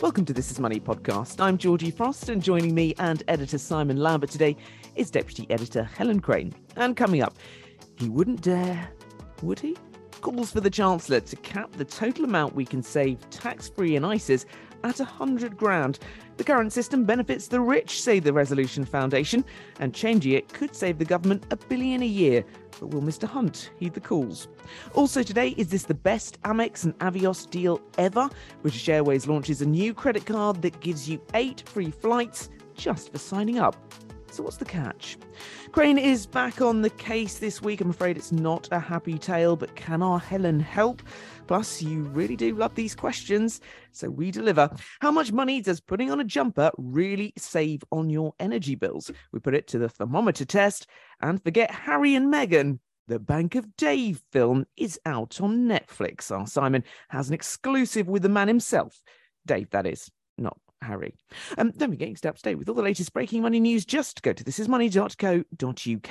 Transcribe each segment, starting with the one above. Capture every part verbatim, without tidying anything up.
Welcome to This Is Money podcast. I'm Georgie Frost, and joining me and editor Simon Lambert today is Deputy Editor Helen Crane. And coming up, he wouldn't dare, would he? Calls for the Chancellor to cap the total amount we can save tax-free in I S As at one hundred grand. The current system benefits the rich, say the Resolution Foundation, and changing it could save the government a billion a year. But will Mister Hunt heed the calls? Also today, is this the best Amex and Avios deal ever? British Airways launches a new credit card that gives you eight free flights just for signing up. So what's the catch? Crane is back on the case this week. I'm afraid it's not a happy tale, but can our Helen help? Plus, you really do love these questions, so we deliver. How much money does putting on a jumper really save on your energy bills? We put it to the thermometer test. And forget Harry and Meghan. The Bank of Dave film is out on Netflix. Our Simon has an exclusive with the man himself. Dave, that is, not Harry. Um, don't forget, you can stay up to date with all the latest breaking money news. Just go to this is money dot co dot uk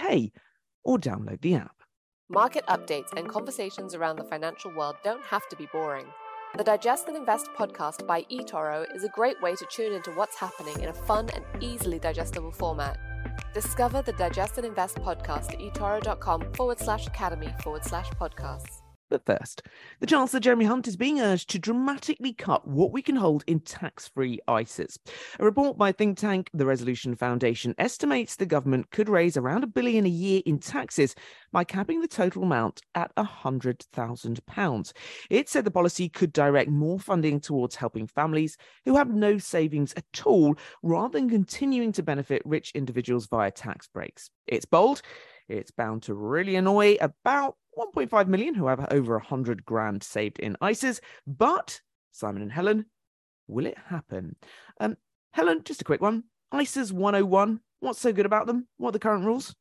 or download the app. Market updates and conversations around the financial world don't have to be boring. The Digest and Invest podcast by eToro is a great way to tune into what's happening in a fun and easily digestible format. Discover the Digest and Invest podcast at etoro.com forward slash academy forward slash podcasts. But first, the Chancellor Jeremy Hunt is being urged to dramatically cut what we can hold in tax-free I S As. A report by think tank the Resolution Foundation estimates the government could raise around a billion a year in taxes by capping the total amount at one hundred thousand pounds. It said the policy could direct more funding towards helping families who have no savings at all, rather than continuing to benefit rich individuals via tax breaks. It's bold. It's bound to really annoy about one point five million who have over one hundred grand saved in I S As. But, Simon and Helen, will it happen? Um, Helen, just a quick one. I S As one oh one, what's so good about them? What are the current rules?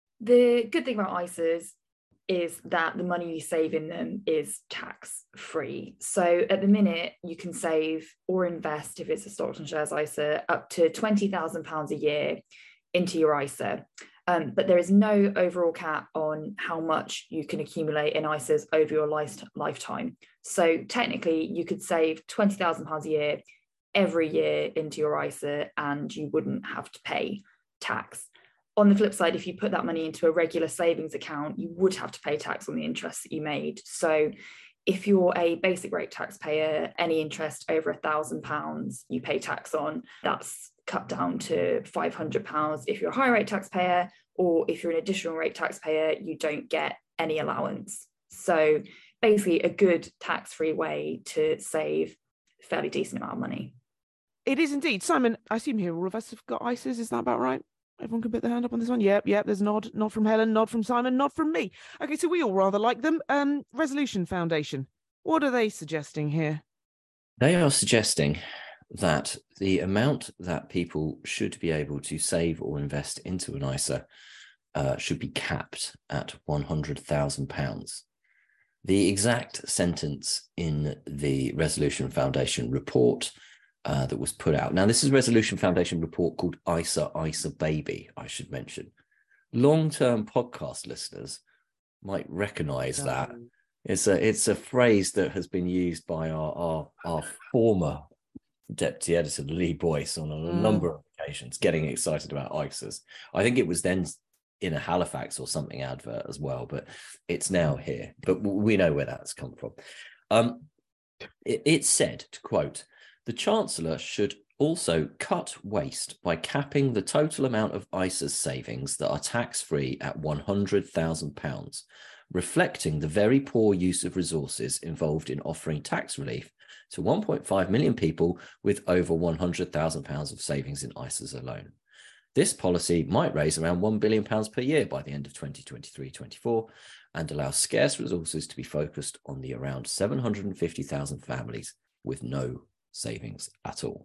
The good thing about I S As is that the money you save in them is tax-free. So at the minute, you can save or invest, if it's a stocks and shares I S A, up to twenty thousand pounds a year into your I S A. Um, but there is no overall cap on how much you can accumulate in I S As over your life, lifetime. So technically, you could save twenty thousand pounds a year every year into your I S A and you wouldn't have to pay tax. On the flip side, if you put that money into a regular savings account, you would have to pay tax on the interest that you made. So if you're a basic rate taxpayer, any interest over a thousand pounds you pay tax on, that's cut down to five hundred pounds. If you're a high rate taxpayer, or if you're an additional rate taxpayer, you don't get any allowance. So basically a good tax-free way to save a fairly decent amount of money. It is indeed. Simon, I assume here all of us have got I S As. Is that about right? Everyone can put their hand up on this one. Yep, yep, there's a nod. Nod from Helen, nod from Simon, nod from me. Okay, so we all rather like them. Um, Resolution Foundation, what are they suggesting here? They are suggesting that the amount that people should be able to save or invest into an I S A uh, should be capped at one hundred thousand pounds. The exact sentence in the Resolution Foundation report uh, that was put out. Now, this is a Resolution Foundation report called I S A, I S A Baby, I should mention. Long-term podcast listeners might recognise um, that. It's a, it's a phrase that has been used by our, our, our former deputy editor, Lee Boyce, on a mm. number of occasions, getting excited about I S As. I think it was then in a Halifax or something advert as well, but it's now here. But we know where that's come from. Um, it, it said, to quote, the Chancellor should also cut waste by capping the total amount of I S A savings that are tax-free at one hundred thousand pounds, reflecting the very poor use of resources involved in offering tax relief to one point five million people with over one hundred thousand pounds of savings in I S As alone. This policy might raise around one billion pounds per year by the end of twenty twenty-three twenty-four and allow scarce resources to be focused on the around seven hundred fifty thousand families with no savings at all.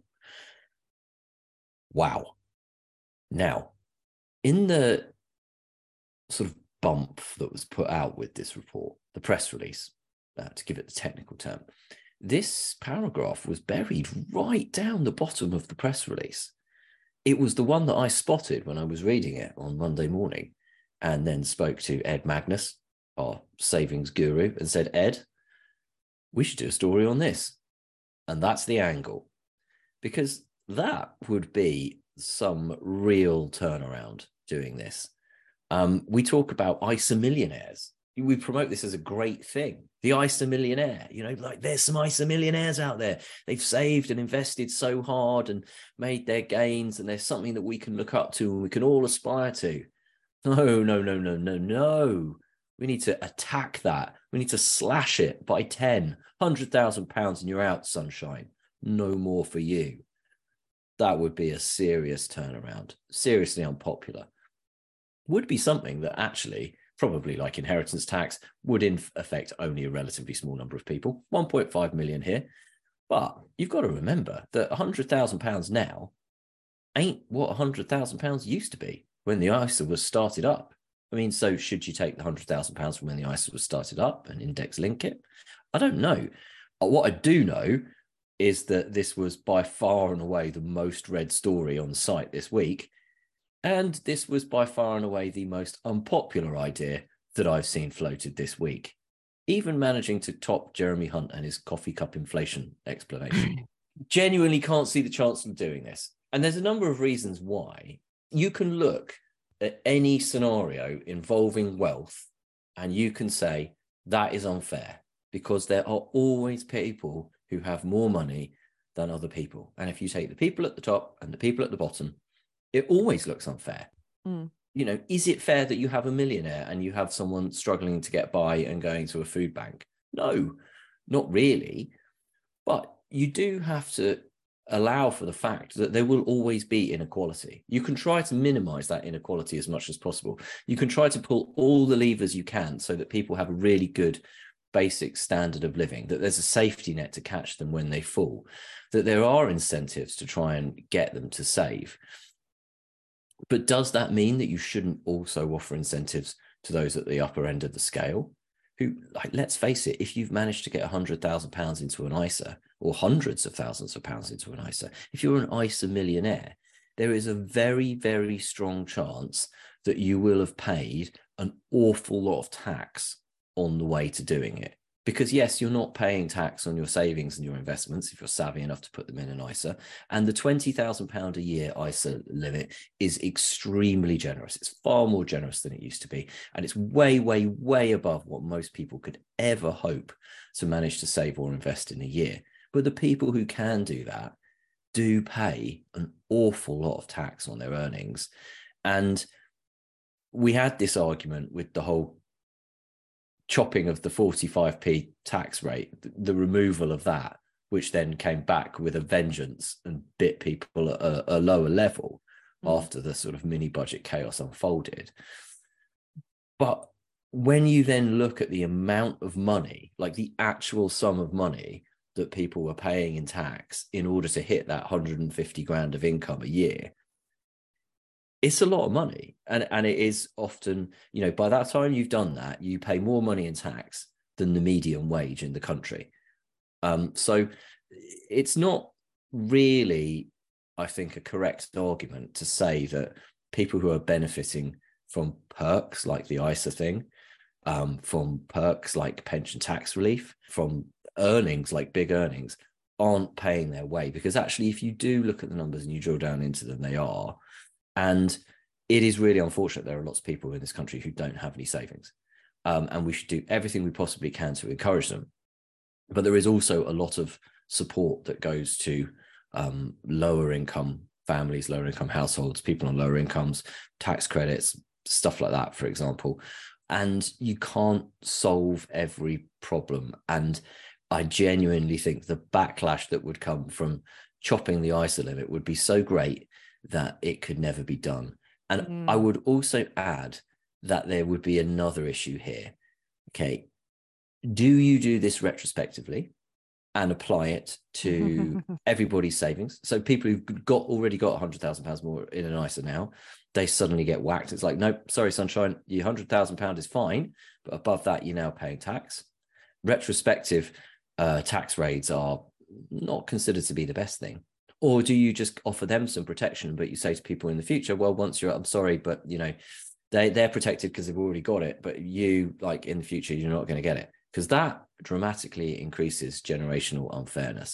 Wow. Now, in the sort of bump that was put out with this report, the press release, uh, to give it the technical term, this paragraph was buried right down the bottom of the press release. It was the one that I spotted when I was reading it on Monday morning, and then spoke to Ed Magnus, our savings guru, and said, Ed, we should do a story on this. And that's the angle. because that would be some real turnaround doing this. Um, we talk about I S A millionaires. We promote this as a great thing. The I S A millionaire, you know, like there's some I S A millionaires out there. They've saved and invested so hard and made their gains, and there's something that we can look up to and we can all aspire to. No, no, no, no, no, no. We need to attack that. We need to slash it by ten, one hundred thousand pounds and you're out, sunshine. No more for you. That would be a serious turnaround, seriously unpopular. Would be something that actually, probably like inheritance tax, would in affect only a relatively small number of people, one point five million here. But you've got to remember that one hundred thousand pounds now ain't what one hundred thousand pounds used to be when the I S A was started up. I mean, so should you take the one hundred thousand pounds from when the I S A was started up and index link it? I don't know. What I do know is that this was by far and away the most read story on the site this week. And this was by far and away the most unpopular idea that I've seen floated this week, even managing to top Jeremy Hunt and his coffee cup inflation explanation. Genuinely can't see the chance of doing this. And there's a number of reasons why. You can look at any scenario involving wealth and you can say that is unfair, because there are always people who have more money than other people. And if you take the people at the top and the people at the bottom, it always looks unfair. Mm. You know, is it fair that you have a millionaire and you have someone struggling to get by and going to a food bank? No, not really. But you do have to allow for the fact that there will always be inequality. You can try to minimize that inequality as much as possible. You can try to pull all the levers you can so that people have a really good basic standard of living, that there's a safety net to catch them when they fall, that there are incentives to try and get them to save. But does that mean that you shouldn't also offer incentives to those at the upper end of the scale? Who, like, let's face it, if you've managed to get one hundred thousand pounds into an I S A, or hundreds of thousands of pounds into an I S A, if you're an I S A millionaire, there is a very, very strong chance that you will have paid an awful lot of tax on the way to doing it. Because yes, you're not paying tax on your savings and your investments if you're savvy enough to put them in an I S A. And the twenty thousand pounds a year I S A limit is extremely generous. It's far more generous than it used to be. And it's way, way, way above what most people could ever hope to manage to save or invest in a year. But the people who can do that do pay an awful lot of tax on their earnings. And we had this argument with the whole chopping of the forty-five p tax rate, the removal of that, which then came back with a vengeance and bit people at a, a lower level mm. after the sort of mini budget chaos unfolded. But when you then look at the amount of money, like the actual sum of money that people were paying in tax in order to hit that one hundred fifty grand of income a year, it's a lot of money. And, and it is often, you know, by that time you've done that, you pay more money in tax than the median wage in the country. Um, so it's not really, I think, a correct argument to say that people who are benefiting from perks like the I S A thing, um, from perks like pension tax relief, from earnings like big earnings, aren't paying their way. Because actually, if you do look at the numbers and you drill down into them, they are. And it is really unfortunate there are lots of people in this country who don't have any savings. Um, and we should do everything we possibly can to encourage them. But there is also a lot of support that goes to um, lower income families, lower income households, people on lower incomes, tax credits, stuff like that, for example. And you can't solve every problem. And I genuinely think the backlash that would come from chopping the I S A limit would be so great that it could never be done. And mm. I would also add that there would be another issue here. Okay, do you do this retrospectively and apply it to everybody's savings? So people who've got already got one hundred thousand pounds more in an I S A now, they suddenly get whacked. It's like, nope, sorry, sunshine, your one hundred thousand pounds is fine, but above that, you're now paying tax. Retrospective uh, tax rates are not considered to be the best thing. Or do you just offer them some protection, but you say to people in the future, well, once you're, I'm sorry, but you know, they, they're protected because they've already got it, but you, like in the future, you're not going to get it. Because that dramatically increases generational unfairness.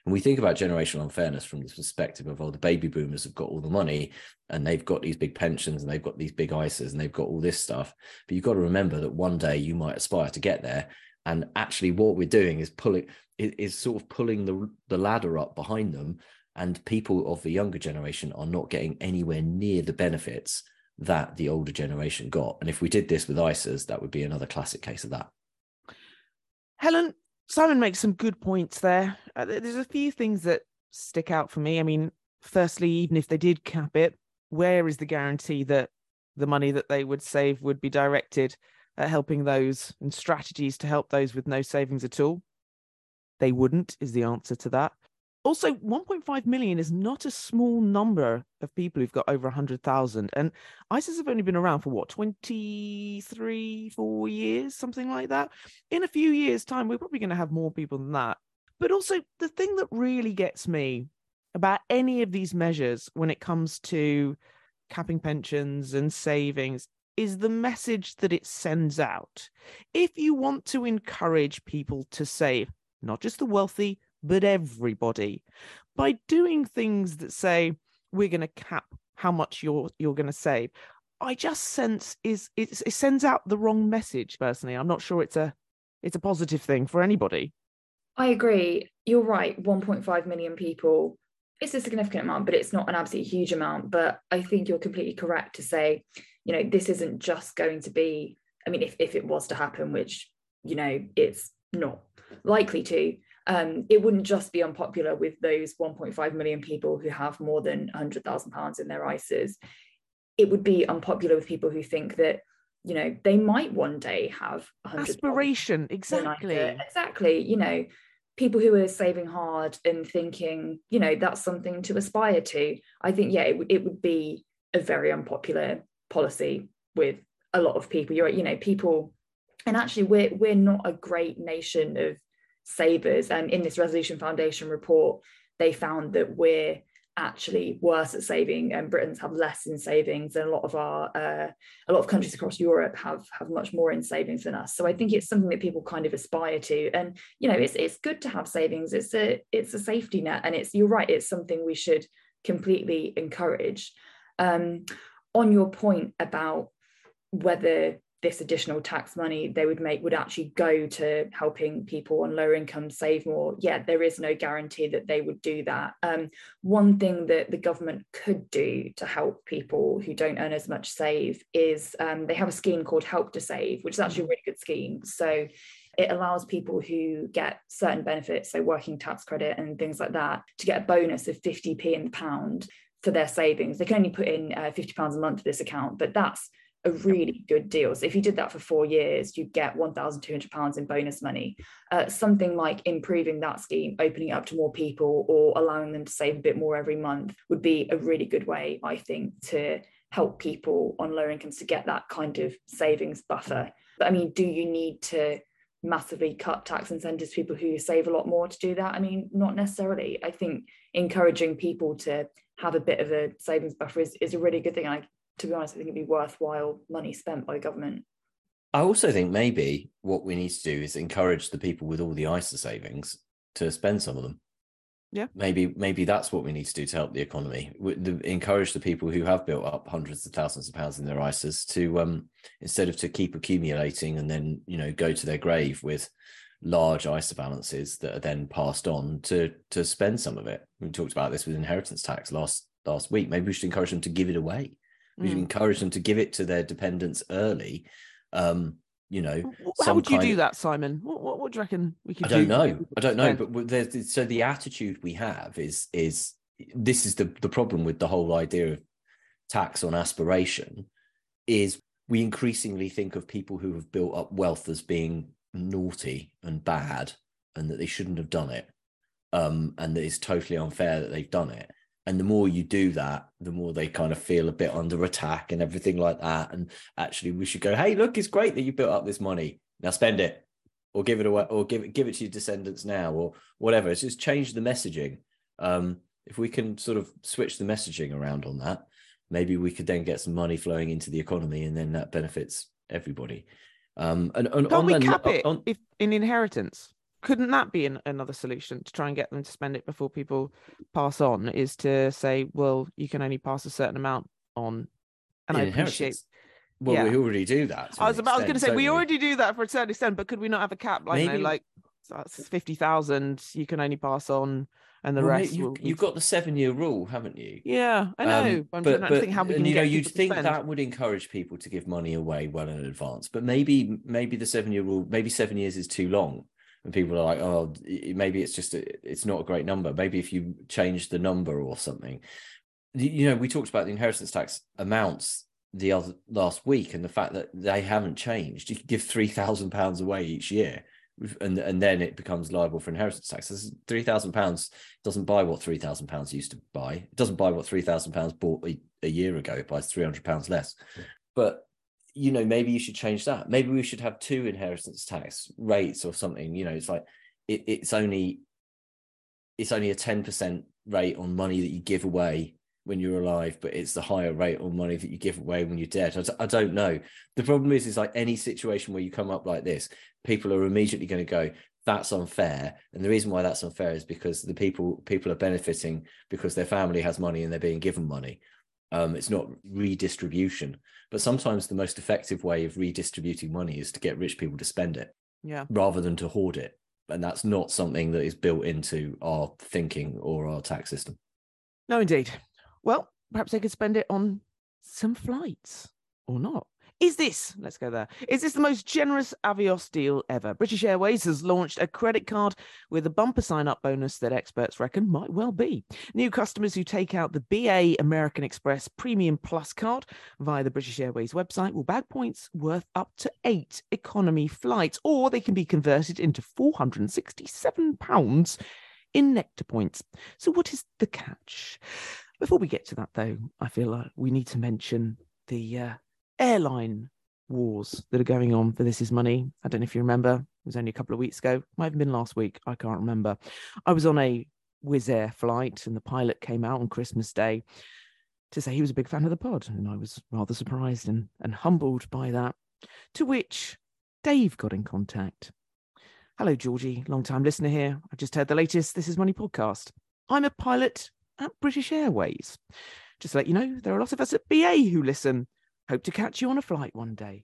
And we think about generational unfairness from this perspective of, oh, the baby boomers have got all the money and they've got these big pensions and they've got these big I S As and they've got all this stuff. But you've got to remember that one day you might aspire to get there. And actually what we're doing is pulling, is sort of pulling the, the ladder up behind them. And people of the younger generation are not getting anywhere near the benefits that the older generation got. And if we did this with I S As, that would be another classic case of that. Helen, Simon makes some good points there. Uh, there's a few things that stick out for me. I mean, firstly, even if they did cap it, where is the guarantee that the money that they would save would be directed at helping those and strategies to help those with no savings at all? They wouldn't, is the answer to that. Also, one point five million is not a small number of people who've got over one hundred thousand. And I S As have only been around for what, twenty-three, four years, something like that. In a few years' time, we're probably going to have more people than that. But also, the thing that really gets me about any of these measures when it comes to capping pensions and savings is the message that it sends out. If you want to encourage people to save, not just the wealthy, but everybody, by doing things that say we're going to cap how much you're you're going to save, I just sense is it, it sends out the wrong message. Personally, I'm not sure it's a it's a positive thing for anybody. I agree. You're right. one point five million people. It's a significant amount, but it's not an absolutely huge amount. But I think you're completely correct to say, you know, this isn't just going to be. I mean, if if it was to happen, which you know it's not likely to. Um, it wouldn't just be unpopular with those one point five million people who have more than one hundred thousand pounds in their I S As. It would be unpopular with people who think that, you know, they might one day have one hundred aspiration. Exactly. Exactly. You know, people who are saving hard and thinking, you know, that's something to aspire to. I think, yeah, it, it would be a very unpopular policy with a lot of people. You're, you know, people, and actually we're we're not a great nation of savers. And in this Resolution Foundation report, they found that we're actually worse at saving, and Britons have less in savings, and a lot of our uh, a lot of countries across Europe have have much more in savings than us. So I think it's something that people kind of aspire to, and you know, it's it's good to have savings. It's a it's a safety net, and it's, you're right, it's something we should completely encourage. Um, on your point about whether this additional tax money they would make would actually go to helping people on lower income save more, yeah, there is no guarantee that they would do that. Um, one thing that the government could do to help people who don't earn as much save is um, they have a scheme called Help to Save, which is actually a really good scheme. So it allows people who get certain benefits, so working tax credit and things like that, to get a bonus of fifty p in the pound for their savings. They can only put in uh, fifty pounds a month to this account, but that's a really good deal. So if you did that for four years, you'd get one thousand two hundred pounds in bonus money. Uh, something like improving that scheme, opening it up to more people or allowing them to save a bit more every month would be a really good way, I think, to help people on lower incomes to get that kind of savings buffer. But I mean, do you need to massively cut tax incentives to people who save a lot more to do that? I mean, not necessarily. I think encouraging people to have a bit of a savings buffer is, is a really good thing. I To be honest, I think it'd be worthwhile money spent by the government. I also think maybe what we need to do is encourage the people with all the I S A savings to spend some of them. Yeah. Maybe maybe that's what we need to do to help the economy. The, encourage the people who have built up hundreds of thousands of pounds in their I S As to, um, instead of to keep accumulating and then, you know, go to their grave with large I S A balances that are then passed on, to to spend some of it. We talked about this with inheritance tax last last week. Maybe we should encourage them to give it away. We should mm. encourage them to give it to their dependents early. Um, you know, how would you do of, that, Simon? What, what, what do you reckon we could do? I don't do? know. I don't know. But there's, so the attitude we have is is this is the the problem with the whole idea of tax on aspiration, is we increasingly think of people who have built up wealth as being naughty and bad, and that they shouldn't have done it, um, and that it's totally unfair that they've done it. And the more you do that, the more they kind of feel a bit under attack and everything like that. And actually, we should go, hey, look, it's great that you built up this money. Now spend it, or give it away, or give it give it to your descendants now, or whatever. It's just change the messaging. Um, if we can sort of switch the messaging around on that, maybe we could then get some money flowing into the economy, and then that benefits everybody. Um, and, and Can't on we the, cap it on, if in inheritance? couldn't that be an, another solution to try and get them to spend it before people pass on? Is to say, well, you can only pass a certain amount on, and In I appreciate. inheritance. Well, yeah. we already do that. I was about, I was going to say we we? already do that for a certain extent, but could we not have a cap? Like, Maybe you know, like that's fifty thousand. You can only pass on, and the well, rest. You, will, you've got the seven-year rule, haven't you? Yeah, I know. Um, I'm but trying to but think how we can and, you get know you'd people to think spend. that would encourage people to give money away well in advance. But maybe maybe the seven-year rule, maybe seven years is too long, and people are like, oh, maybe it's just a, it's not a great number. Maybe if you change the number or something. You know, we talked about the inheritance tax amounts the other last week, and the fact that they haven't changed. You can give three thousand pounds away each year, and and then it becomes liable for inheritance tax. Three thousand pounds doesn't buy what three thousand pounds used to buy. It doesn't buy what three thousand pounds bought a, a year ago. It buys three hundred pounds less. But you know, maybe you should change that. Maybe we should have two inheritance tax rates or something. You know, it's like it, it's only it's only a ten percent rate on money that you give away when you're alive, but it's the higher rate on money that you give away when you're dead. I, I don't know. The problem is, is like any situation where you come up like this, people are immediately going to go, that's unfair. And the reason why that's unfair is because the people people are benefiting because their family has money and they're being given money. Um, it's not redistribution. But sometimes the most effective way of redistributing money is to get rich people to spend it, yeah, rather than to hoard it. And that's not something that is built into our thinking or our tax system. No, indeed. Well, perhaps they could spend it on some flights or not. Is this, let's go there, is this the most generous Avios deal ever? British Airways has launched a credit card with a bumper sign-up bonus that experts reckon might well be. New customers who take out the B A American Express Premium Plus card via the British Airways website will bag points worth up to eight economy flights, or they can be converted into four hundred sixty-seven pounds in Nectar points. So what is the catch? Before we get to that, though, I feel like we need to mention the uh, airline wars that are going on for This Is Money. I don't know if you remember, it was only a couple of weeks ago. Might have been last week. I can't remember. I was on a Wizz Air flight and the pilot came out on Christmas Day to say he was a big fan of the pod. And I was rather surprised and, and humbled by that. To which Dave got in contact. Hello, Georgie, long-time listener here. I've just heard the latest This Is Money podcast. I'm a pilot at British Airways. Just to let you know, there are a lot of us at B A who listen. Hope to catch you on a flight one day.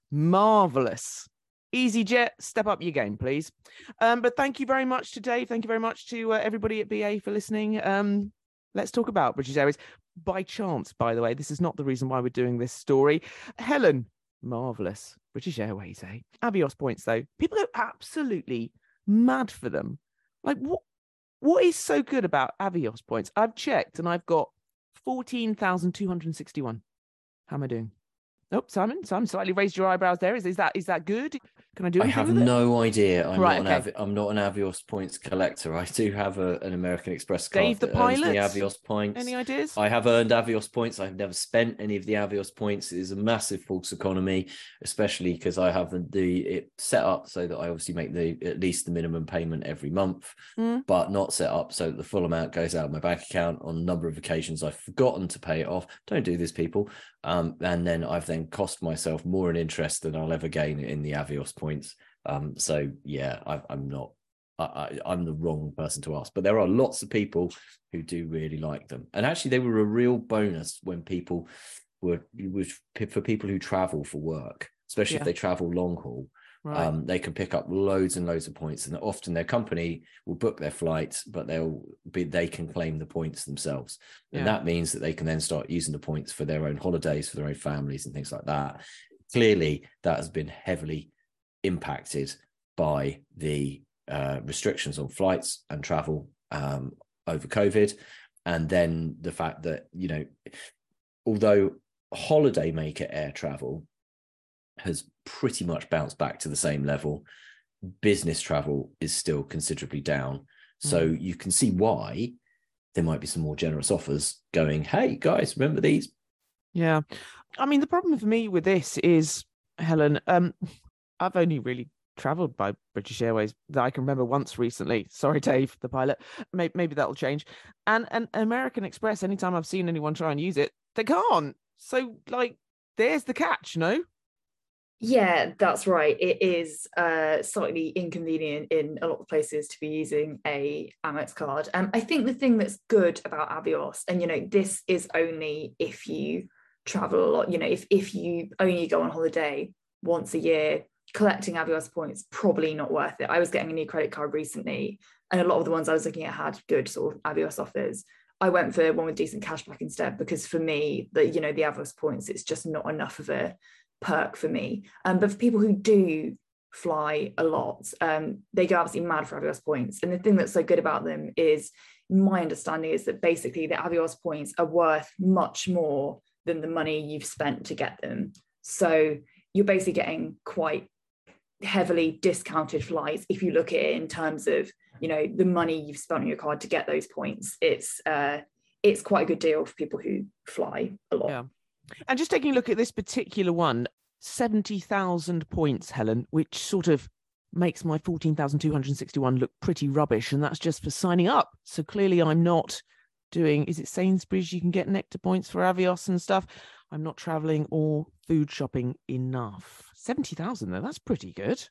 Marvellous. EasyJet, step up your game, please. Um, but thank you very much to Dave. Thank you very much to uh, everybody at B A for listening. Um, let's talk about British Airways. By chance, by the way, this is not the reason why we're doing this story. Helen, marvellous. British Airways, eh? Avios points, though. People go absolutely mad for them. Like, what? What is so good about Avios points? I've checked and I've got fourteen thousand two hundred sixty-one. How am I doing? Oh, Simon, Simon slightly raised your eyebrows there. Is, is that is that good? Can I do I anything have with it? no idea. I'm Right, not an okay. Avi- I'm not an Avios points collector. I do have a, an American Express card Dave the that earns me pilot? Avios points. Any ideas? I have earned Avios points. I've never spent any of the Avios points. It is a massive false economy, especially because I have the, the it set up so that I obviously make the at least the minimum payment every month, Mm. but not set up so that the full amount goes out of my bank account. On a number of occasions, I've forgotten to pay it off. Don't do this, people. Um, and then I've then cost myself more in interest than I'll ever gain in the Avios points. Um, so yeah, I, I'm not, I, I, I'm the wrong person to ask, but there are lots of people who do really like them. And actually they were a real bonus when people were, was for people who travel for work, especially Yeah. if they travel long haul. Right. Um, they can pick up loads and loads of points, and often their company will book their flights, but they'll be, they can claim the points themselves. And Yeah. that means that they can then start using the points for their own holidays, for their own families and things like that. Clearly that has been heavily impacted by the uh, restrictions on flights and travel um, over COVID. And then the fact that, you know, although holidaymaker air travel has pretty much bounced back to the same level, business travel is still considerably down. So Mm. you can see why there might be some more generous offers going, hey guys, remember these? Yeah. I mean, the problem for me with this is, Helen, um, I've only really traveled by British Airways that I can remember once recently. Sorry, Dave, the pilot. Maybe, maybe that'll change. And, and American Express, anytime I've seen anyone try and use it, they can't. So, like, there's the catch, no? Yeah, that's right. It is uh, slightly inconvenient in a lot of places to be using a Amex card. Um, I think the thing that's good about Avios, and you know, this is only if you travel a lot. You know, if if you only go on holiday once a year, collecting Avios points probably not worth it. I was getting a new credit card recently, and a lot of the ones I was looking at had good sort of Avios offers. I went for one with decent cashback instead, because for me, the you know the Avios points, it's just not enough of a perk for me. Um, but for people who do fly a lot, um, they go absolutely mad for Avios points. And the thing that's so good about them is, my understanding is that basically the Avios points are worth much more than the money you've spent to get them. So you're basically getting quite heavily discounted flights if you look at it in terms of, you know, the money you've spent on your card to get those points. It's uh, it's quite a good deal for people who fly a lot. Yeah. And just taking a look at this particular one, seventy thousand points, Helen, which sort of makes my fourteen thousand two hundred sixty-one look pretty rubbish. And that's just for signing up. So clearly I'm not doing, is it Sainsbury's? You can get Nectar points for Avios and stuff. I'm not traveling or food shopping enough. seventy thousand though, that's pretty good.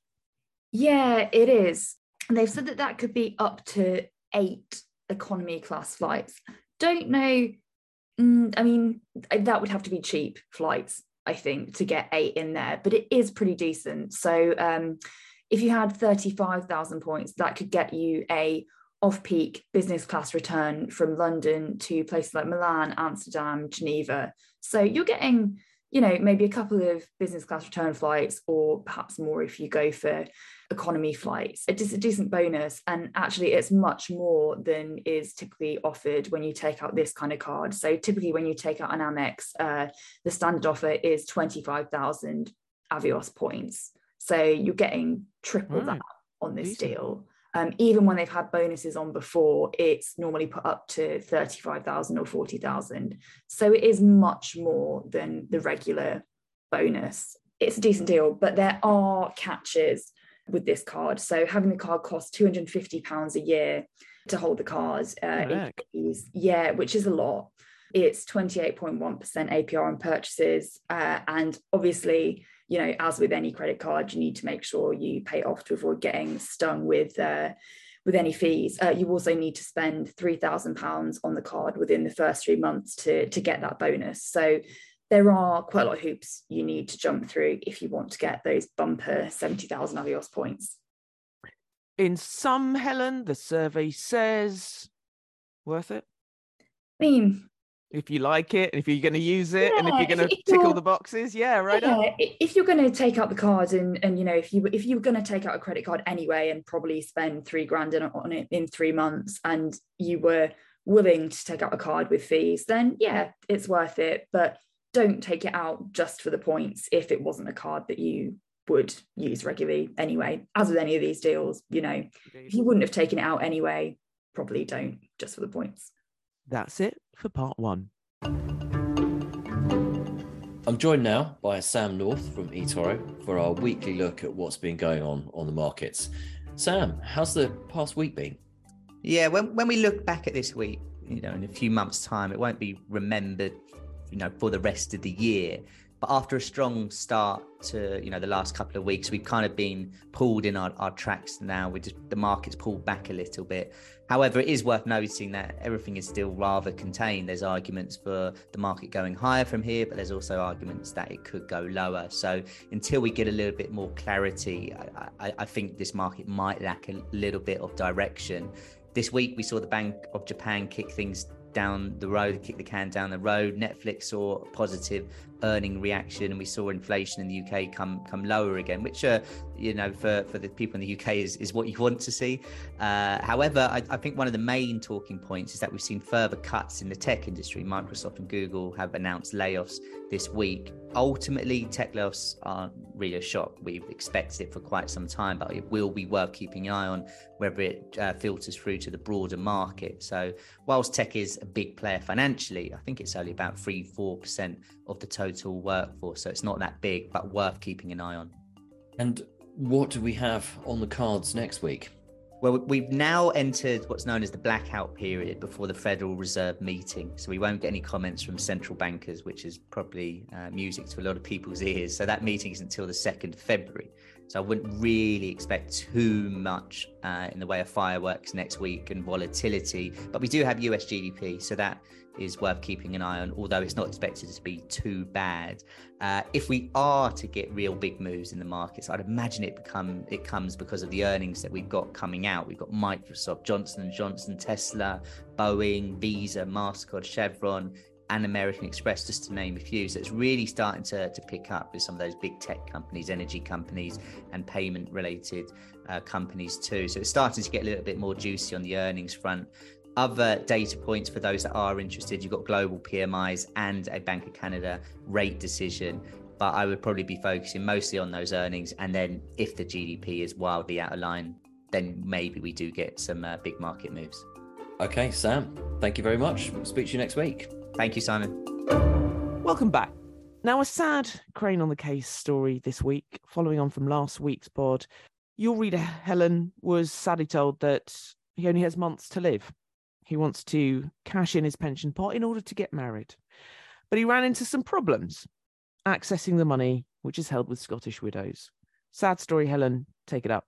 Yeah, it is. And they've said that that could be up to eight economy class flights. Don't know. Mm, I mean, that would have to be cheap flights, I think, to get eight in there, but it is pretty decent. So um, if you had thirty-five thousand points, that could get you a off-peak business class return from London to places like Milan, Amsterdam, Geneva. So you're getting, you know, maybe a couple of business class return flights, or perhaps more if you go for economy flights. It's a decent bonus, and actually it's much more than is typically offered when you take out this kind of card. So typically when you take out an Amex, uh, the standard offer is twenty-five thousand Avios points. So you're getting triple right. that on this decent. deal. Um, even when they've had bonuses on before, it's normally put up to thirty-five thousand or forty thousand. So it is much more than the regular bonus. It's a decent deal, but there are catches with this card. So having the card cost two hundred fifty pounds a year to hold the card. Uh, is, yeah, which is a lot. It's twenty-eight point one percent A P R on purchases. Uh, and obviously, you know, as with any credit card, you need to make sure you pay it off to avoid getting stung with uh, with any fees. Uh, you also need to spend three thousand pounds on the card within the first three months to, to get that bonus. So there are quite a lot of hoops you need to jump through if you want to get those bumper seventy thousand Avios points. In sum, Helen, the survey says worth it? I mean, if you like it, and if you're going to use it, yeah, and if you're going to tick all the boxes, yeah, right. Yeah, up. If you're going to take out the card, and and you know, if you if you're going to take out a credit card anyway, and probably spend three grand on, on it in three months, and you were willing to take out a card with fees, then yeah, it's worth it. But don't take it out just for the points if it wasn't a card that you would use regularly anyway. As with any of these deals, you know, Indeed. If you wouldn't have taken it out anyway, probably don't just for the points. That's it for part one. I'm joined now by Sam North from eToro for our weekly look at what's been going on on the markets. Sam, how's the past week been? Yeah, when when we look back at this week, you know, in a few months' time, it won't be remembered, you know, for the rest of the year. But after a strong start to, you know, the last couple of weeks, we've kind of been pulled in our, our tracks now. We just, the market's pulled back a little bit. However, it is worth noting that everything is still rather contained. There's arguments for the market going higher from here, but there's also arguments that it could go lower. So until we get a little bit more clarity, I, I, I think this market might lack a little bit of direction. This week, we saw the Bank of Japan kick things down the road, kick the can down the road. Netflix saw a positive earning reaction, and we saw inflation in the U K come come lower again, which uh, you know, for for the people in the U K is is what you want to see. Uh, however, I, I think one of the main talking points is that we've seen further cuts in the tech industry. Microsoft and Google have announced layoffs this week. Ultimately, tech layoffs aren't really a shock. We've expected it for quite some time, but it will be worth keeping an eye on whether it uh, filters through to the broader market. So whilst tech is a big player financially, I think it's only about three, four percent of the total workforce. So it's not that big, but worth keeping an eye on. And what do we have on the cards next week? Well, we've now entered what's known as the blackout period before the Federal Reserve meeting. So we won't get any comments from central bankers, which is probably uh, music to a lot of people's ears. So that meeting is until the second of February. So I wouldn't really expect too much uh, in the way of fireworks next week and volatility. But we do have U S G D P, so that is worth keeping an eye on, although it's not expected to be too bad. Uh, if we are to get real big moves in the markets, I'd imagine it become it comes because of the earnings that we've got coming out. We've got Microsoft, Johnson and Johnson, Tesla, Boeing, Visa, MasterCard, Chevron, and American Express, just to name a few. So it's really starting to, to pick up with some of those big tech companies, energy companies, and payment related uh, companies too. So it's starting to get a little bit more juicy on the earnings front. Other data points for those that are interested, you've got global P M Is and a Bank of Canada rate decision, but I would probably be focusing mostly on those earnings. And then if the G D P is wildly out of line, then maybe we do get some uh, big market moves. Okay, Sam, thank you very much. We'll speak to you next week. Thank you, Simon. Welcome back. Now, a sad Crane on the Case story this week, following on from last week's pod. Your reader, Helen, was sadly told that he only has months to live. He wants to cash in his pension pot in order to get married. But he ran into some problems accessing the money which is held with Scottish widows. Sad story, Helen. Take it up.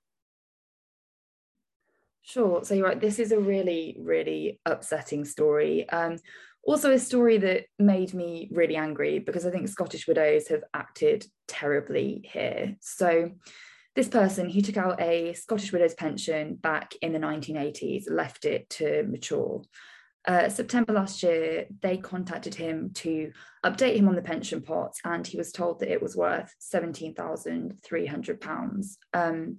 Sure. So you're right. This is a really, really upsetting story. Um, also a story that made me really angry because I think Scottish widows have acted terribly here. So this person, he took out a Scottish widow's pension back in the nineteen eighties, left it to mature. Uh, September last year, they contacted him to update him on the pension pot, and he was told that it was worth seventeen thousand three hundred pounds. Um,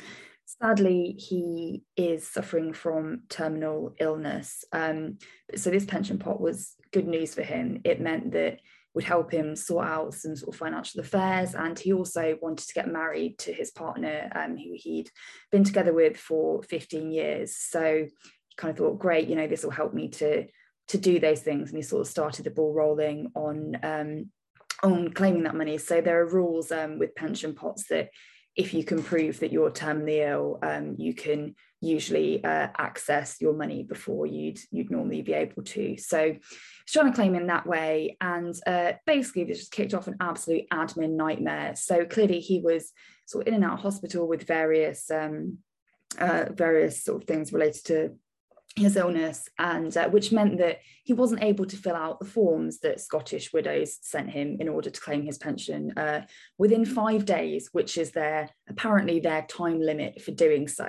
sadly, he is suffering from terminal illness. Um, so this pension pot was good news for him. It meant that would help him sort out some sort of financial affairs. And he also wanted to get married to his partner, um, who he'd been together with for fifteen years. So he kind of thought, great, you know, this will help me to, to do those things. And he sort of started the ball rolling on, um, on claiming that money. So there are rules um, with pension pots that if you can prove that you're terminally ill, um, you can usually uh, access your money before you'd you'd normally be able to. So he's trying to claim in that way, and uh, basically this just kicked off an absolute admin nightmare. So clearly he was sort of in and out of hospital with various um, uh, various sort of things related to his illness, and uh, which meant that he wasn't able to fill out the forms that Scottish widows sent him in order to claim his pension uh, within five days, which is their apparently their time limit for doing so.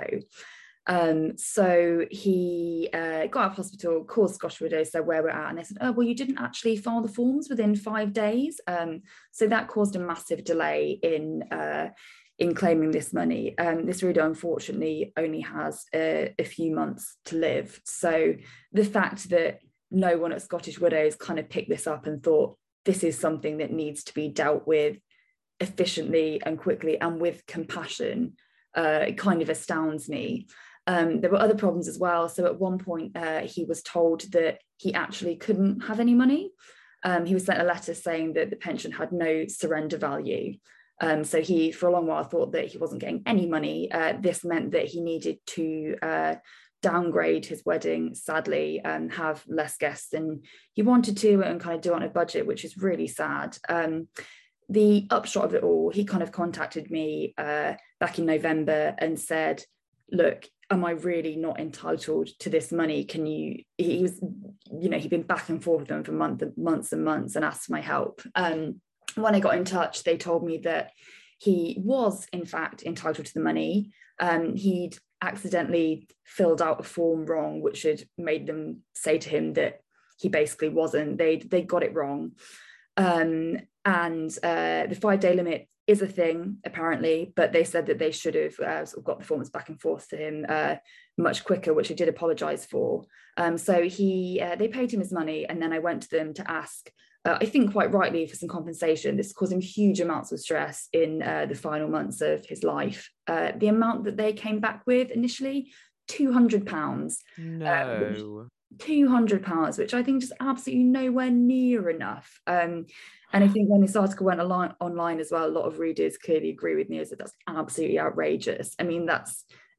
Um, so he uh, got out of hospital, called Scottish Widows, said where we're at, and they said, oh, well, you didn't actually file the forms within five days. Um, so that caused a massive delay in uh, in claiming this money. Um, this widow, unfortunately, only has a, a few months to live. So the fact that no one at Scottish Widows kind of picked this up and thought this is something that needs to be dealt with efficiently and quickly and with compassion, uh, it kind of astounds me. Um, there were other problems as well. So at one point, uh, he was told that he actually couldn't have any money. Um, he was sent a letter saying that the pension had no surrender value. Um, so he, for a long while, thought that he wasn't getting any money. Uh, this meant that he needed to uh, downgrade his wedding, sadly, and have less guests than he wanted to and kind of do it on a budget, which is really sad. Um, the upshot of it all, he kind of contacted me uh, back in November and said, look, am I really not entitled to this money? Can you, he was, you know, he'd been back and forth with them for month, months and months and asked for my help. Um, when I got in touch, they told me that he was, in fact, entitled to the money. Um, he'd accidentally filled out a form wrong, which had made them say to him that he basically wasn't. They they got it wrong. Um, and uh, the five-day limit is a thing, apparently, but they said that they should have uh, sort of got the forms back and forth to him uh, much quicker, which he did apologise for. Um, so he, uh, they paid him his money, and then I went to them to ask, uh, I think quite rightly, for some compensation. This caused him huge amounts of stress in uh, the final months of his life. Uh, the amount that they came back with initially, two hundred pounds. No. Uh, two hundred pounds, which I think just absolutely nowhere near enough. Um, and I think when this article went online, online as well, a lot of readers clearly agree with me, is that that's absolutely outrageous. I mean, that's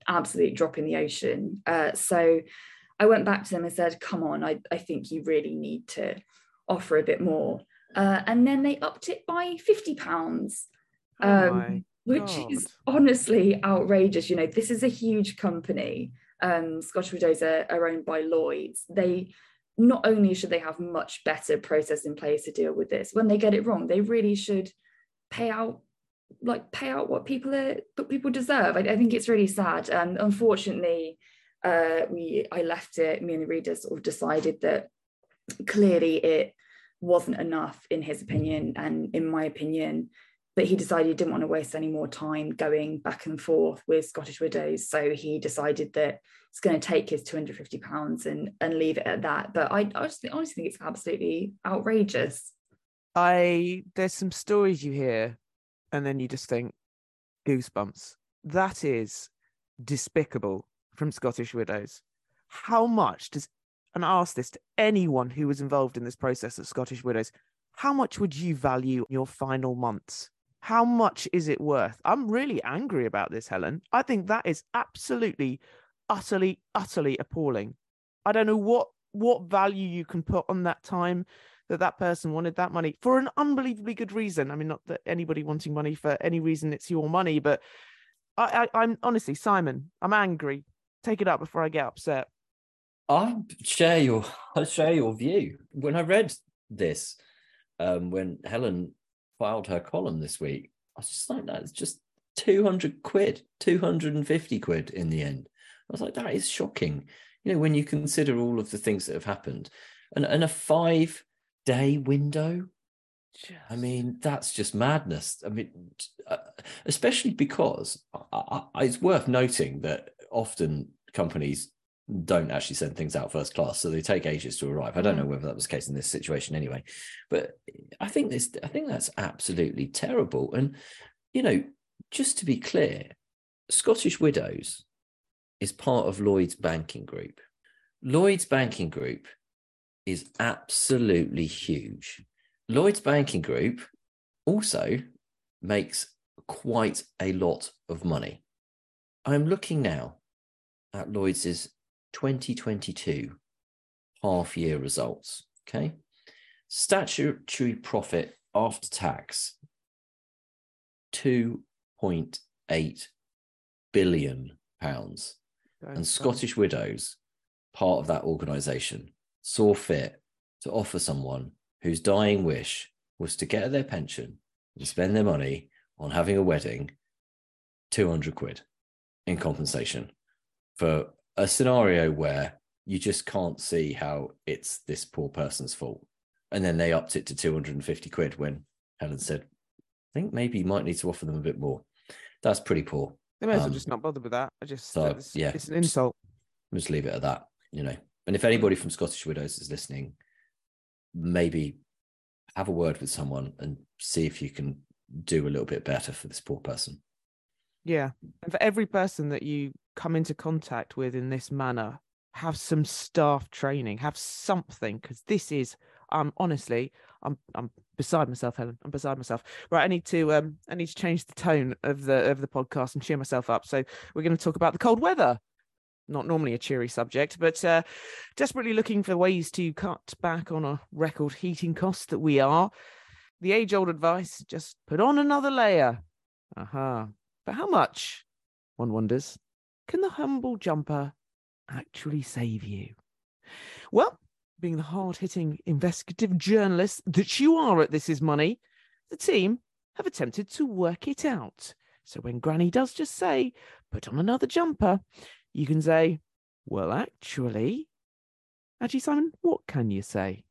absolute drop in the ocean. Uh, so I went back to them and said, come on, I, I think you really need to offer a bit more. Uh, and then they upped it by fifty pounds, Oh um, my which God. is honestly outrageous. You know, this is a huge company. Um, Scottish Widows are, are owned by Lloyds. They not only should they have much better process in place to deal with this, when they get it wrong, they really should pay out like pay out what people are what people deserve. I, I think it's really sad. And unfortunately, uh, we I left it, me and the readers sort of decided that clearly it wasn't enough in his opinion and in my opinion, but he decided he didn't want to waste any more time going back and forth with Scottish Widows. So he decided that it's going to take his two hundred fifty pounds and, and leave it at that. But I, I just honestly think it's absolutely outrageous. I there's some stories you hear and then you just think goosebumps. That is despicable from Scottish Widows. How much does, and I ask this to anyone who was involved in this process at Scottish Widows, how much would you value your final months? How much is it worth? I'm really angry about this, Helen. I think that is absolutely, utterly, utterly appalling. I don't know what what value you can put on that time that that person wanted that money for an unbelievably good reason. I mean, not that anybody wanting money for any reason, it's your money, but I, I, I'm honestly, Simon, I'm angry. Take it up before I get upset. I share your I share your view. When I read this, um, when Helen filed her column this week, I was just like, that's just two hundred quid, two hundred fifty quid in the end. I was like, that is shocking. You know, when you consider all of the things that have happened, and, and a five day window. Just... I mean, that's just madness. I mean, especially because I, I, it's worth noting that often companies don't actually send things out first class, so they take ages to arrive. I don't know whether that was the case in this situation anyway, but I think this, I think that's absolutely terrible. And, you know, just to be clear, Scottish Widows is part of Lloyds Banking Group. Lloyds Banking Group is absolutely huge. Lloyds Banking Group also makes quite a lot of money. I'm looking now at Lloyds's twenty twenty-two half-year results, okay? Statutory profit after tax, two point eight billion pounds. And Scottish Widows, part of that organisation, saw fit to offer someone whose dying wish was to get their pension and spend their money on having a wedding, two hundred quid in compensation for a scenario where you just can't see how it's this poor person's fault. And then they upped it to two hundred fifty quid when Helen said, I think maybe you might need to offer them a bit more. That's pretty poor. They may as well Um, just not bother with that. I just, so, it's, yeah, it's an insult. Just leave it at that, you know. And if anybody from Scottish Widows is listening, maybe have a word with someone and see if you can do a little bit better for this poor person. Yeah. And for every person that you come into contact with in this manner, have some staff training, have something, because this is, um, honestly, I'm I'm beside myself, Helen. I'm beside myself. Right, I need to um I need to change the tone of the of the podcast and cheer myself up. So we're going to talk about the cold weather. Not normally a cheery subject, but uh, desperately looking for ways to cut back on a record heating cost that we are. The age-old advice, just put on another layer. Aha. But how much, one wonders, can the humble jumper actually save you? Well, being the hard-hitting investigative journalist that you are at This Is Money, the team have attempted to work it out. So when Granny does just say, put on another jumper, you can say, well, actually, actually, Simon, what can you say?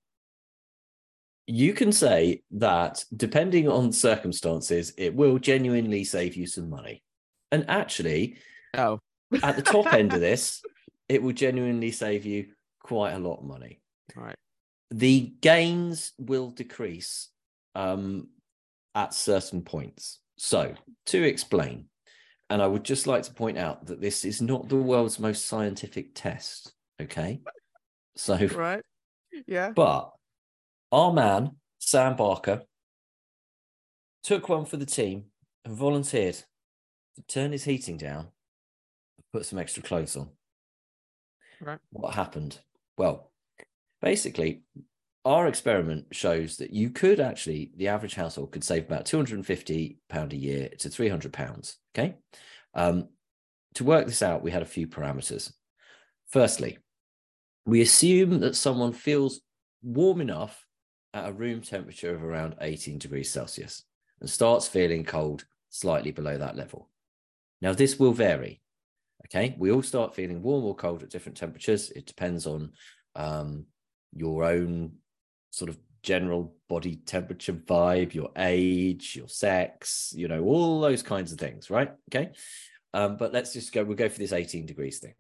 You can say that, depending on circumstances, it will genuinely save you some money. And actually, oh, at the top end of this, it will genuinely save you quite a lot of money. Right. The gains will decrease um, at certain points. So, to explain, and I would just like to point out that this is not the world's most scientific test, okay? So, right, yeah. But our man, Sam Barker, took one for the team and volunteered to turn his heating down put some extra clothes on. Right. What happened? Well, basically, our experiment shows that you could actually, the average household could save about two hundred fifty pounds a year to three hundred pounds. Okay. Um, to work this out, we had a few parameters. Firstly, we assume that someone feels warm enough at a room temperature of around eighteen degrees Celsius and starts feeling cold slightly below that level. Now, this will vary. Okay, we all start feeling warm or cold at different temperatures. It depends on um, your own sort of general body temperature vibe, your age, your sex, you know, all those kinds of things, right? Okay, um, but let's just go, we'll go for this eighteen degrees thing.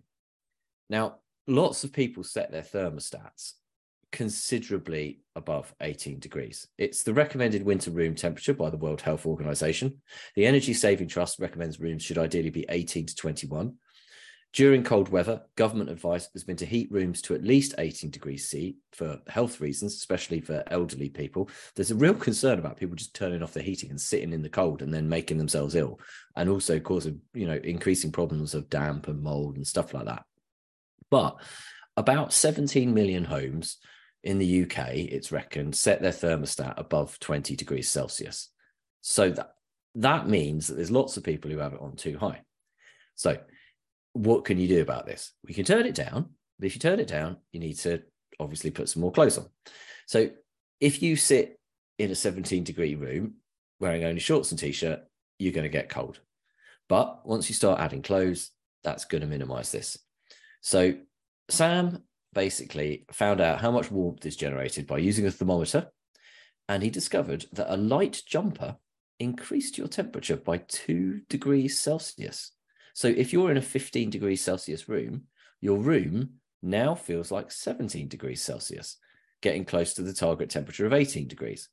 Now, lots of people set their thermostats considerably above eighteen degrees. It's the recommended winter room temperature by the World Health Organization. The Energy Saving Trust recommends rooms should ideally be eighteen to twenty-one. During cold weather, government advice has been to heat rooms to at least eighteen degrees C for health reasons, especially for elderly people. There's a real concern about people just turning off the heating and sitting in the cold and then making themselves ill, and also causing, you know, increasing problems of damp and mold and stuff like that. But about seventeen million homes in the U K, it's reckoned, set their thermostat above twenty degrees Celsius. So that, that means that there's lots of people who have it on too high. So what can you do about this? We can turn it down, but if you turn it down, you need to obviously put some more clothes on. So if you sit in a seventeen degree room wearing only shorts and t-shirt, you're going to get cold. But once you start adding clothes, that's going to minimize this. So Sam basically found out how much warmth is generated by using a thermometer, and he discovered that a light jumper increased your temperature by two degrees Celsius. So if you're in a fifteen degrees Celsius room, your room now feels like seventeen degrees Celsius, getting close to the target temperature of eighteen degrees.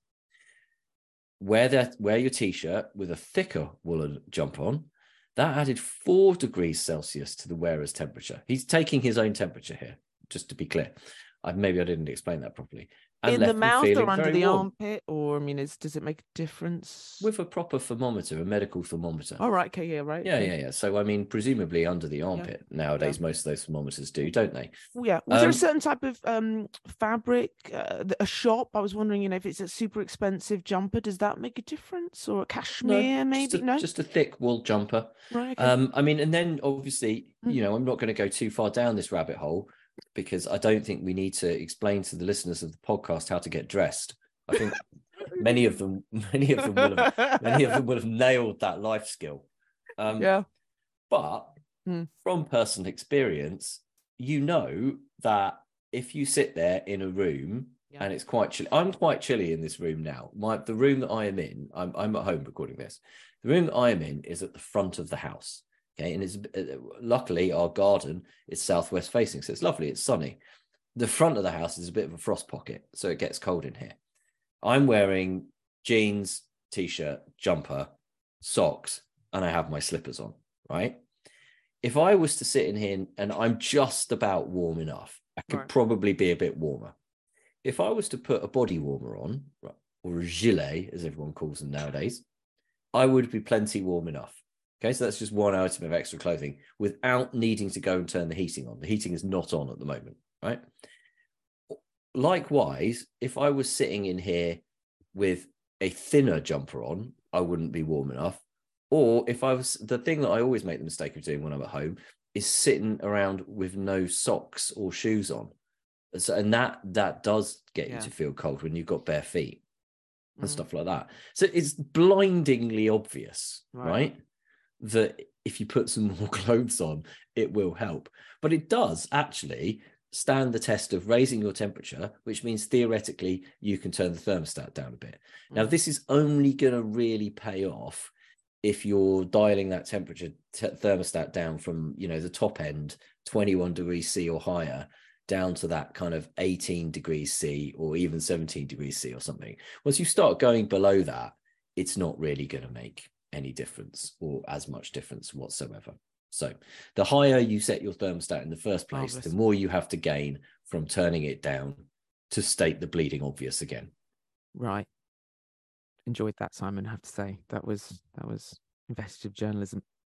Wear, that, wear your t-shirt with a thicker woolen jumper on. That added four degrees Celsius to the wearer's temperature. He's taking his own temperature here, just to be clear. I, maybe I didn't explain that properly. And in the mouth or under the warm. armpit, or I mean, is does it make a difference? With a proper thermometer, a medical thermometer. Oh, right, okay, yeah, right. Yeah, okay. yeah, yeah. So I mean, presumably under the armpit yeah. nowadays, yeah. most of those thermometers do, don't they? Well, yeah. Was um, there a certain type of um fabric, uh, a shop? I was wondering, you know, if it's a super expensive jumper, does that make a difference, or a cashmere, no, maybe? Just a, no, just a thick wool jumper. Right. Okay. Um, I mean, and then obviously, mm. you know, I'm not going to go too far down this rabbit hole, because I don't think we need to explain to the listeners of the podcast how to get dressed. I think many of them, many of them will have, many of them will have nailed that life skill. Um, yeah. But mm. from personal experience, you know that if you sit there in a room yeah. and it's quite chilly, I'm quite chilly in this room now. My the room that I am in, I'm I'm at home recording this. The room that I am in is at the front of the house. Okay, and it's uh, luckily our garden is southwest facing, so it's lovely, it's sunny. The front of the house is a bit of a frost pocket, so it gets cold in here. I'm wearing jeans, t-shirt, jumper, socks, and I have my slippers on, right? If I was to sit in here and I'm just about warm enough, I could right. probably be a bit warmer. If I was to put a body warmer on, or a gilet, as everyone calls them nowadays, I would be plenty warm enough. Okay, so that's just one item of extra clothing without needing to go and turn the heating on. The heating is not on at the moment, right? Likewise, if I was sitting in here with a thinner jumper on, I wouldn't be warm enough. Or if I was, the thing that I always make the mistake of doing when I'm at home is sitting around with no socks or shoes on. So, and that that does get yeah. you to feel cold when you've got bare feet and mm. stuff like that. So it's blindingly obvious, right? right? that if you put some more clothes on, it will help. But it does actually stand the test of raising your temperature, which means theoretically you can turn the thermostat down a bit. Mm. Now, this is only going to really pay off if you're dialing that temperature t- thermostat down from, you know, the top end, twenty-one degrees C or higher, down to that kind of eighteen degrees C or even seventeen degrees C or something. Once you start going below that, it's not really going to make any difference or as much difference whatsoever. So the higher you set your thermostat in the first place, oh, the more you have to gain from turning it down, to state the bleeding obvious again. Right. Enjoyed that, Simon, I have to say. That was that was investigative journalism.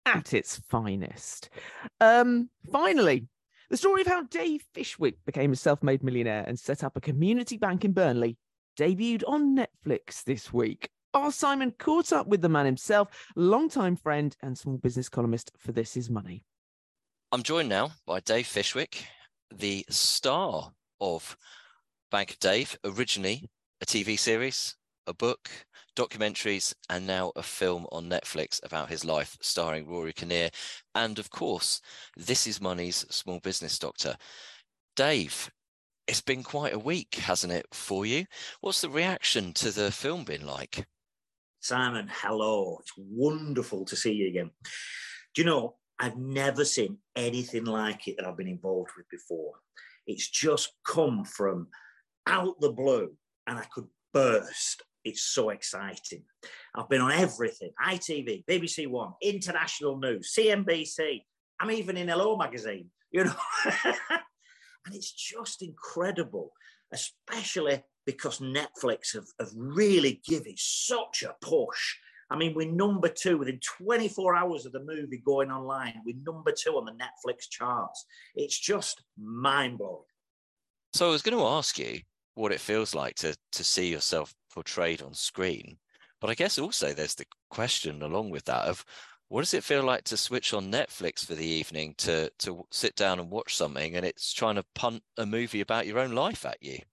at its finest. Um, finally, the story of how Dave Fishwick became a self-made millionaire and set up a community bank in Burnley debuted on Netflix this week. Our Simon caught up with the man himself, longtime friend and small business columnist for This Is Money. I'm joined now by Dave Fishwick, the star of Bank of Dave, originally a T V series, a book, documentaries, and now a film on Netflix about his life starring Rory Kinnear. And of course, This Is Money's small business doctor. Dave, it's been quite a week, hasn't it, for you? What's the reaction to the film been like? Simon, hello. It's wonderful to see you again. Do you know, I've never seen anything like it that I've been involved with before. It's just come from out the blue and I could burst. It's so exciting. I've been on everything, I T V, B B C One, International News, C N B C. I'm even in Hello Magazine, you know. And it's just incredible, especially because Netflix have, have really given such a push. I mean, we're number two within twenty-four hours of the movie going online. We're number two on the Netflix charts. It's just mind-blowing. So I was going to ask you what it feels like to to see yourself portrayed on screen. But I guess also there's the question along with that of what does it feel like to switch on Netflix for the evening to to sit down and watch something and it's trying to punt a movie about your own life at you?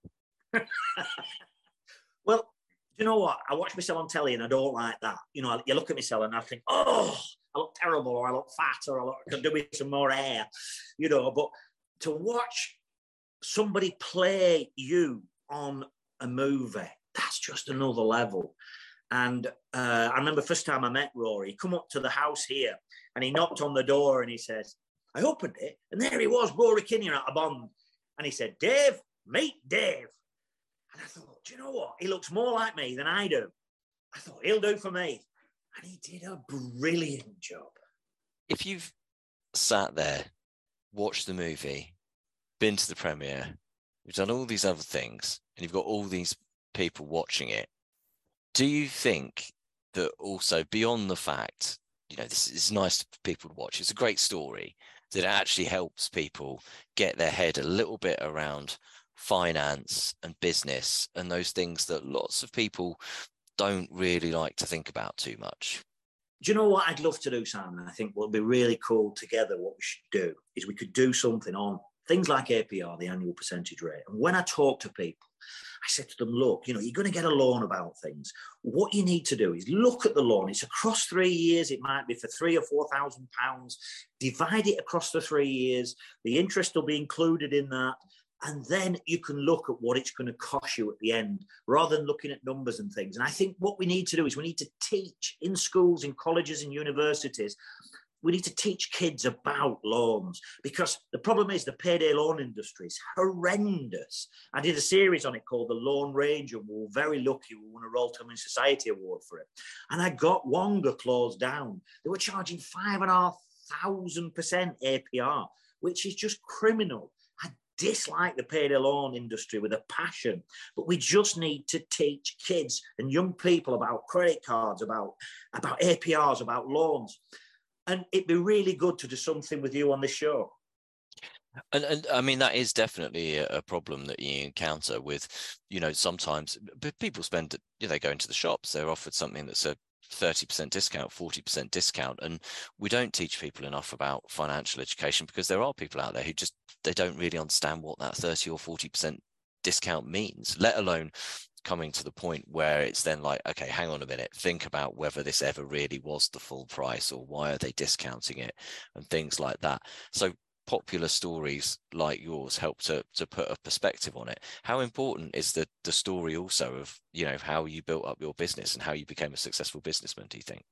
Well, do you know what? I watch myself on telly and I don't like that. You know, you look at myself and I think, oh, I look terrible, or I look fat, or I, look, I could do with some more hair, you know. But to watch somebody play you on a movie, that's just another level. And uh, I remember first time I met Rory, he come up to the house here and he knocked on the door and he says, I opened it and there he was, Rory Kinnear at a Bond. And he said, Dave, meet Dave. And I thought, do you know what? He looks more like me than I do. I thought, he'll do for me. And he did a brilliant job. If you've sat there, watched the movie, been to the premiere, you've done all these other things, and you've got all these people watching it, do you think that also beyond the fact, you know, this is nice for people to watch, it's a great story, that it actually helps people get their head a little bit around finance and business and those things that lots of people don't really like to think about too much? Do you know what I'd love to do, Simon? I think what would be really cool together, what we should do is we could do something on things like A P R, the annual percentage rate. And when I talk to people, I said to them, look, you know, you're going to get a loan about things. What you need to do is look at the loan. It's across three years. It might be for three or four thousand pounds. Divide it across the three years. The interest will be included in that. And then you can look at what it's going to cost you at the end, rather than looking at numbers and things. And I think what we need to do is we need to teach in schools, in colleges and universities, we need to teach kids about loans, because the problem is the payday loan industry is horrendous. I did a series on it called The Loan Ranger. We were very lucky. We won a Royal Tillman Society Award for it. And I got Wonga closed down. They were charging five and a half thousand percent A P R, which is just criminal. Dislike the payday loan industry with a passion, but we just need to teach kids and young people about credit cards, about, about A P Rs, about loans. And it'd be really good to do something with you on this show. And, and I mean, that is definitely a, a problem that you encounter with, you know, sometimes people spend, you know, they go into the shops, they're offered something that's a thirty percent discount, forty percent discount. And we don't teach people enough about financial education because there are people out there who just, they don't really understand what that thirty or forty percent discount means, let alone coming to the point where it's then like, okay, hang on a minute, think about whether this ever really was the full price or why are they discounting it and things like that. So popular stories like yours help to to put a perspective on it. How important is the the story also of, you know, how you built up your business and how you became a successful businessman, do you think?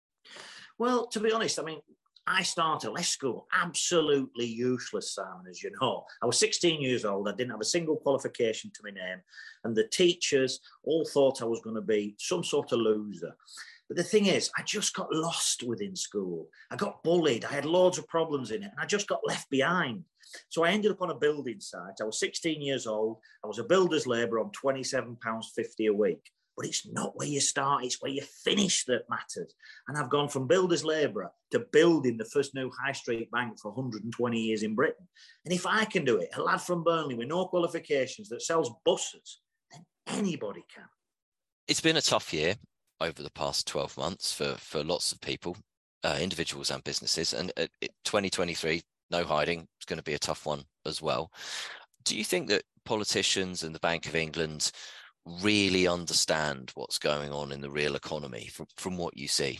Well, to be honest, I mean, I started left school absolutely useless, Simon, as you know. I was sixteen years old. I didn't have a single qualification to my name. And the teachers all thought I was going to be some sort of loser. But the thing is, I just got lost within school. I got bullied. I had loads of problems in it. And I just got left behind. So I ended up on a building site. I was sixteen years old. I was a builder's labourer on twenty-seven pounds fifty a week. but it's not where you start, it's where you finish that matters. And I've gone from builder's labourer to building the first new high street bank for one hundred twenty years in Britain. And if I can do it, a lad from Burnley with no qualifications that sells buses, then anybody can. It's been a tough year over the past twelve months for, for lots of people, uh, individuals and businesses. And uh, it, twenty twenty-three, no hiding, it's going to be a tough one as well. Do you think that politicians and the Bank of England really understand what's going on in the real economy from, from what you see?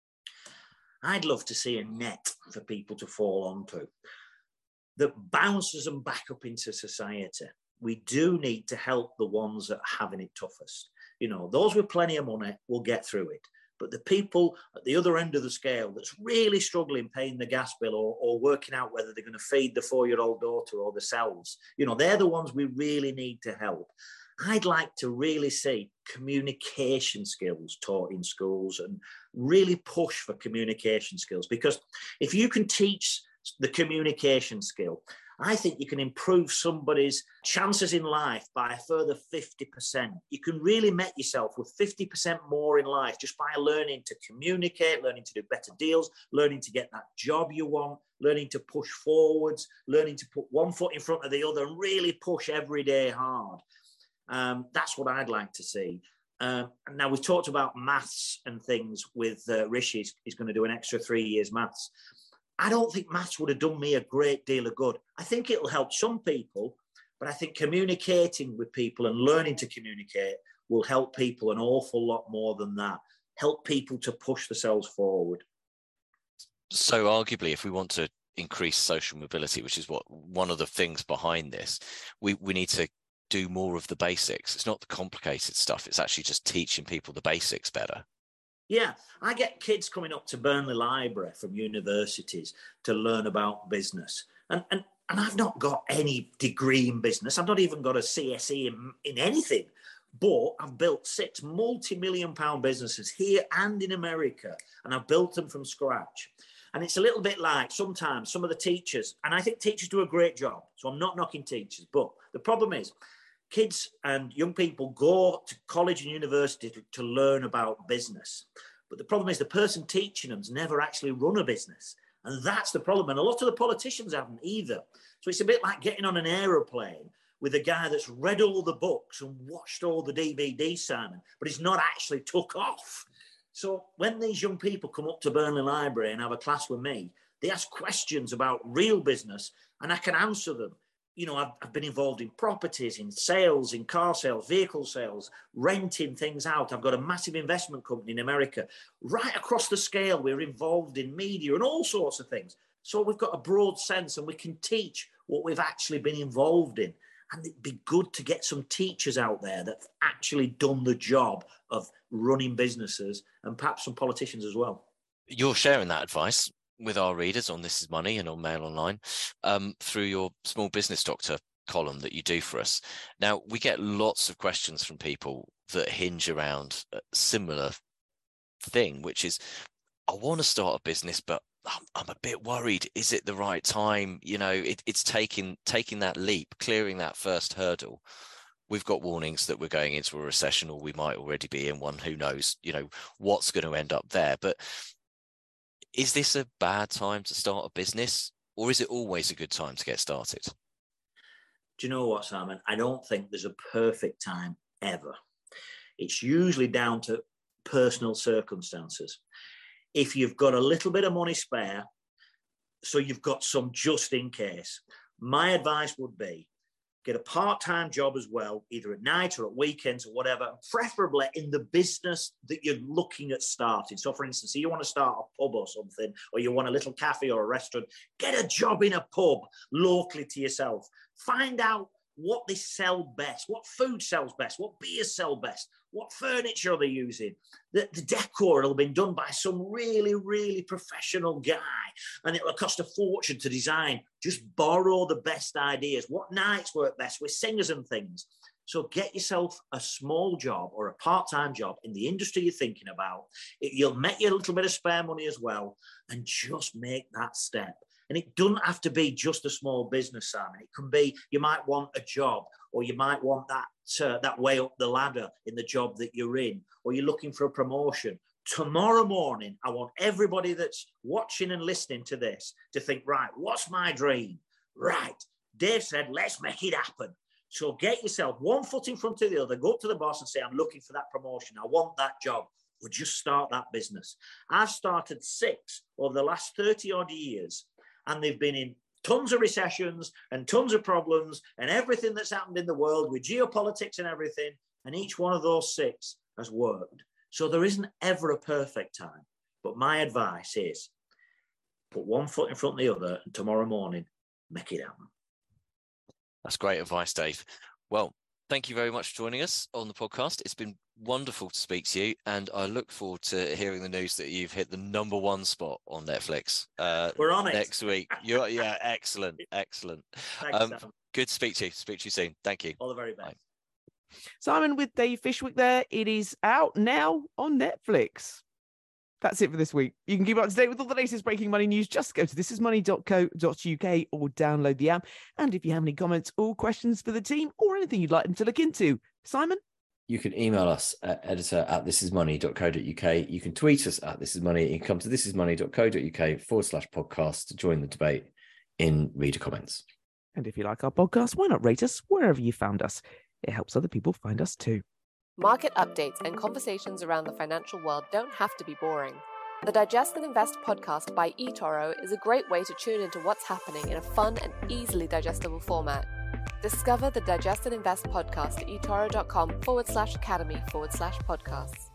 I'd love to see a net for people to fall onto that bounces them back up into society. We do need to help the ones that are having it toughest. You know, those with plenty of money will get through it. But the people at the other end of the scale that's really struggling paying the gas bill or, or working out whether they're going to feed the four-year-old daughter or themselves, you know, they're the ones we really need to help. I'd like to really see communication skills taught in schools and really push for communication skills, because if you can teach the communication skill, I think you can improve somebody's chances in life by a further fifty percent. You can really make yourself with fifty percent more in life just by learning to communicate, learning to do better deals, learning to get that job you want, learning to push forwards, learning to put one foot in front of the other and really push every day hard. Um, that's what I'd like to see. Um, now, we've talked about maths and things with uh, Rishi. He's going to do an extra three years maths. I don't think maths would have done me a great deal of good. I think it'll help some people, but I think communicating with people and learning to communicate will help people an awful lot more than that. Help people to push themselves forward. So arguably, if we want to increase social mobility, which is what one of the things behind this, we, we need to do more of the basics. It's not the complicated stuff. It's actually just teaching people the basics better. Yeah, I get kids coming up to Burnley Library from universities to learn about business. And, and, and I've not got any degree in business. I've not even got a C S E in, in anything. But I've built six multi-million pound businesses here and in America, and I've built them from scratch. And it's a little bit like sometimes some of the teachers, and I think teachers do a great job, so I'm not knocking teachers, but the problem is kids and young people go to college and university to, to learn about business. But the problem is the person teaching them's never actually run a business. And that's the problem. And a lot of the politicians haven't either. So it's a bit like getting on an aeroplane with a guy that's read all the books and watched all the D V Ds, Simon, but he's not actually took off. So when these young people come up to Burnley Library and have a class with me, they ask questions about real business and I can answer them. You know, I've, I've been involved in properties, in sales, in car sales, vehicle sales, renting things out. I've got a massive investment company in America. Right across the scale, we're involved in media and all sorts of things. So we've got a broad sense and we can teach what we've actually been involved in. And it'd be good to get some teachers out there that have actually done the job of running businesses and perhaps some politicians as well. You're sharing that advice with our readers on This Is Money and on Mail Online um, through your Small Business Doctor column that you do for us. Now, we get lots of questions from people that hinge around a similar thing, which is, I want to start a business, but I'm, I'm a bit worried. Is it the right time? You know, it, it's taking taking that leap, clearing that first hurdle. We've got warnings that we're going into a recession, or we might already be in one. Who knows, you know, what's going to end up there. But is this a bad time to start a business, or is it always a good time to get started? Do you know what, Simon? I don't think there's a perfect time ever. It's usually down to personal circumstances. If you've got a little bit of money spare, so you've got some just in case, my advice would be get a part-time job as well, either at night or at weekends or whatever, preferably in the business that you're looking at starting. So, for instance, if you want to start a pub or something, or you want a little cafe or a restaurant, get a job in a pub locally to yourself. Find out what they sell best, what food sells best, what beers sell best, what furniture they're using. The, the decor will have been done by some really, really professional guy, and it will cost a fortune to design. Just borrow the best ideas. What nights work best with singers and things. So get yourself a small job or a part-time job in the industry you're thinking about. It, you'll make you a little bit of spare money as well, and just make that step. And it doesn't have to be just a small business, Simon. It can be, you might want a job, or you might want that, uh, that way up the ladder in the job that you're in, or you're looking for a promotion. Tomorrow morning, I want everybody that's watching and listening to this to think, right, what's my dream? Right. Dave said, let's make it happen. So get yourself one foot in front of the other, go up to the boss and say, I'm looking for that promotion. I want that job. Or just start that business. I've started six over the last thirty odd years, and they've been in tons of recessions and tons of problems and everything that's happened in the world with geopolitics and everything. And each one of those six has worked. So there isn't ever a perfect time. But my advice is put one foot in front of the other, and tomorrow morning, make it happen. That's great advice, Dave. Well, thank you very much for joining us on the podcast. It's been wonderful to speak to you, and I look forward to hearing the news that you've hit the number one spot on Netflix. Uh, We're on it next week. You're, yeah, excellent, excellent. Thanks, um, Sam. good to speak to you. Speak to you soon. Thank you. All the very best. Bye. Simon with Dave Fishwick there. It is out now on Netflix. That's it for this week. You can keep up to date with all the latest breaking money news. Just go to this is money dot co dot uk or download the app. And if you have any comments or questions for the team or anything you'd like them to look into, Simon? You can email us at editor at this is money dot co dot uk. You can tweet us at this is money. You can come to this is money dot co dot uk forward slash podcast to join the debate in reader comments. And if you like our podcast, why not rate us wherever you found us? It helps other people find us too. Market updates and conversations around the financial world don't have to be boring. The Digest and Invest podcast by eToro is a great way to tune into what's happening in a fun and easily digestible format. Discover the Digest and Invest podcast at etoro.com forward slash academy forward slash podcasts.